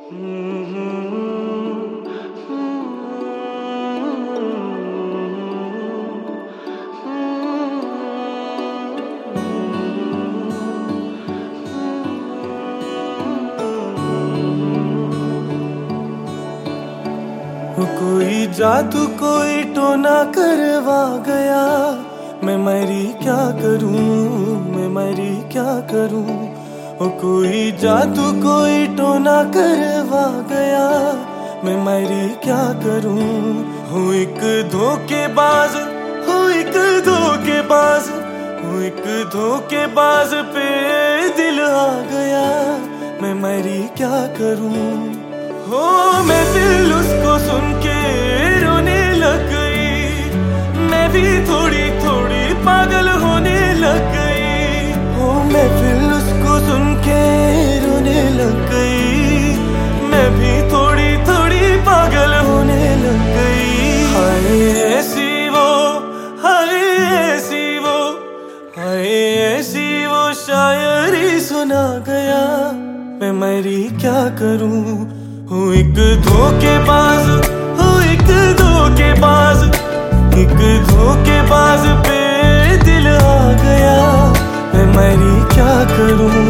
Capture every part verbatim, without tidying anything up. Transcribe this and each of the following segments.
कोई जादू कोई टोना करवा गया, मैं मरी क्या करूं, मैं मरी क्या करूं। ओ कोई जादू कोई टोना करवा गया, मैं मरी क्या करूं। हूँ एक धोखेबाज, हूँ एक धोखेबाज, हूँ एक धोखेबाज पे दिल आ गया, मैं मरी क्या करूं। हो मैं दिल उसको सुन के रोने लग गई, मैं भी थोड़ी थोड़ी पागल होने लग गई। हो मैं दिल उसको सुन के रोने लग गई, मैं भी थोड़ी थोड़ी पागल होने लग गई। हाय ऐसी वो, हाय ऐसी वो, हाय ऐसी वो शायरी सुना गया, मैं मरी क्या करूं। हूँ एक धोखेबाज, हूँ एक धोखेबाज, एक धोखेबाज पे दिल आ गया, मैं मरी क्या करूं।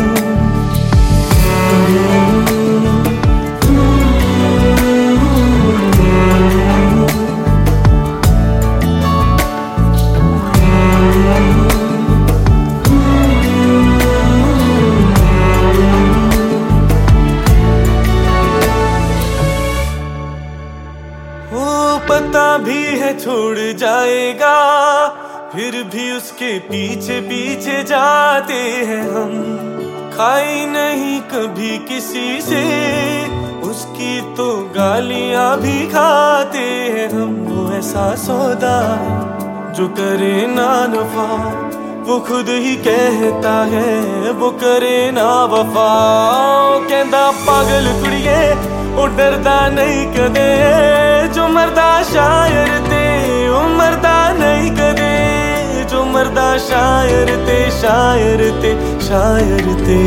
पता भी है छोड़ जाएगा, फिर भी उसके पीछे पीछे जाते हैं हम। खाई नहीं कभी किसी से, उसकी तो गालियां भी खाते हैं हम। वो ऐसा सौदा जो करे ना नफा, वो खुद ही कहता है वो करे ना वफा। कहता पागल कुड़िए ओ डरदा नहीं कदे, जो मरदा शायर ते ओ मरदा नहीं कदे, जो मरदा शायर ते शायर ते शायर ते।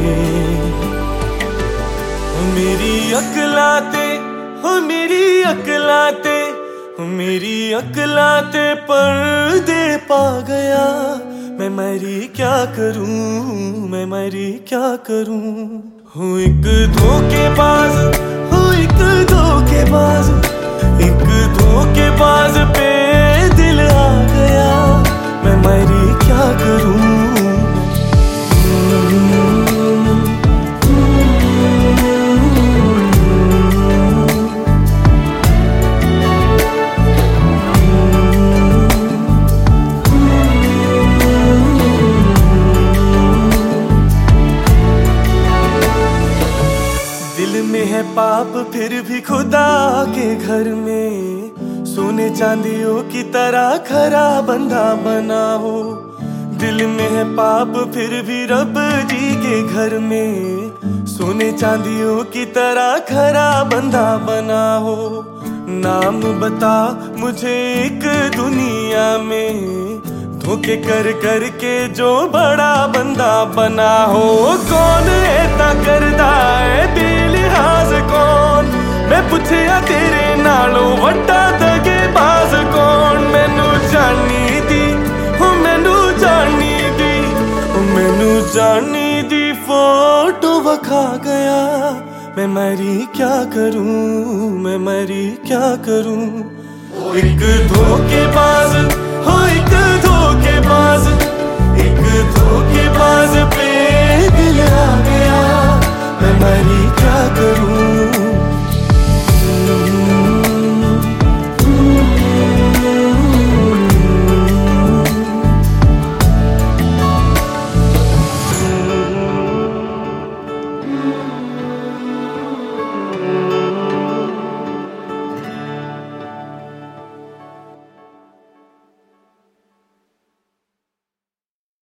ओ मेरी अकलाते, ओ मेरी अकलाते, ओ मेरी अकलाते पर्दे पा गया, मैं मरी क्या करूं, मैं मरी क्या करूं। हूँ एक धोखेबाज, हूँ एक धोखेबाज, एक धोखेबाज पे दिल आ गया, मैं मरी क्या करूं। दिल में है पाप फिर भी खुदा के घर में, सोने चांदियों की तरह खरा बंधा बना हो। दिल में है पाप फिर भी रब जी के घर में, सोने चांदियों की तरह खरा बंधा बना हो। नाम बता मुझे एक दुनिया में, धोखे कर कर के जो बड़ा बंदा बना हो। कौन ऐसा करदा है बेलिहाज कौन, मैं पुछया तेरे नालों वड्डा दगेबाज कौन। मैनू जानी दी, हो मैनू जानी दी, हो मैनू जानी दी फोटो वखा गया, मैं मरी क्या करूं, मैं मरी क्या करूं। एक धोखे